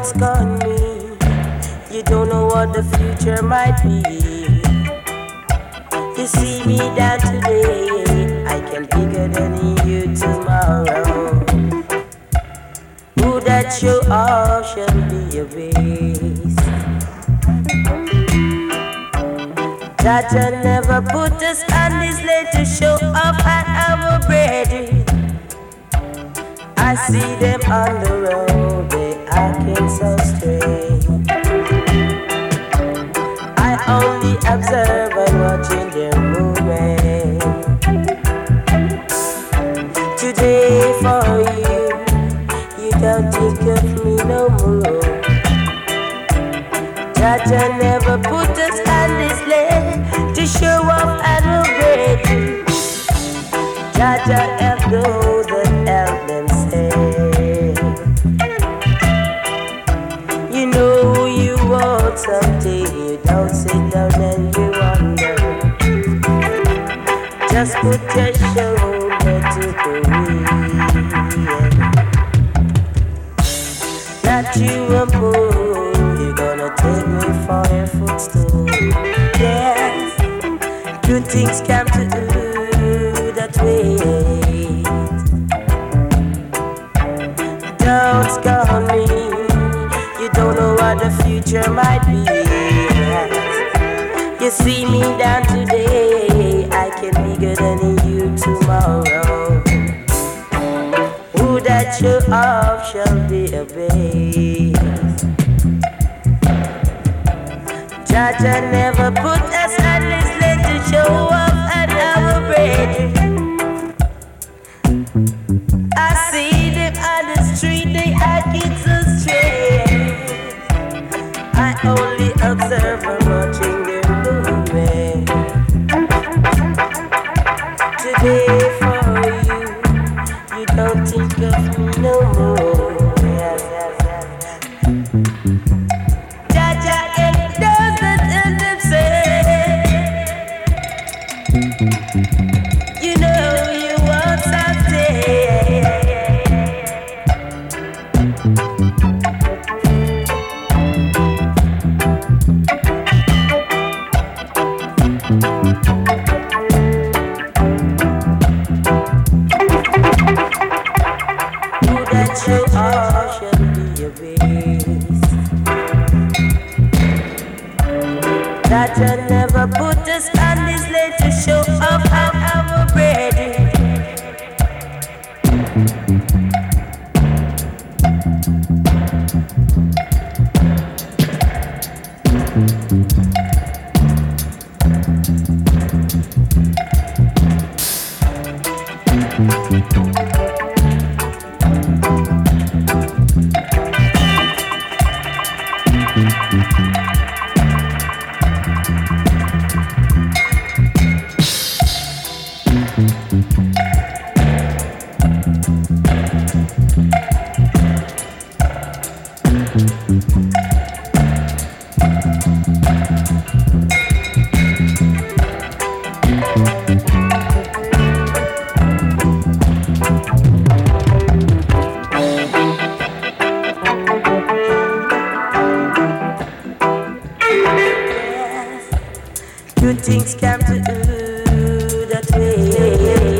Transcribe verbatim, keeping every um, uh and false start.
what's gone me. You don't know what the future might be. You see me down today, I can be bigger than you tomorrow. Who that show off shall be your base. Jaja never put us on this lane to show off at our bread. I see them on the road, they acting so strange. I only observe and watching their movement. Today for you, you don't think of me no more. Jaja never put us on this lane to show off and obey. Jaja help those that help themselves. You know you want something, you don't sit down and you wonder. Just put your shoulder to the wheel. Not you a fool, you're gonna take me for your footstool. Yes, good things come to you that way. Don't scold me, you don't know what the future might be. You see me down today, I can be bigger than you tomorrow. Who that show off shall be obeyed. Jaja never put us on this lane to show off at our bread. I see them on the street, they acting so strange. I only observe and watching their movement. Today for you, you don't think of me no more. Yes, yes, yes. Jaja and those that tell them say, you know you want something. Who that show off shall be your base. Jaja never put us on this lane to show off our bread. Good things come to you that way.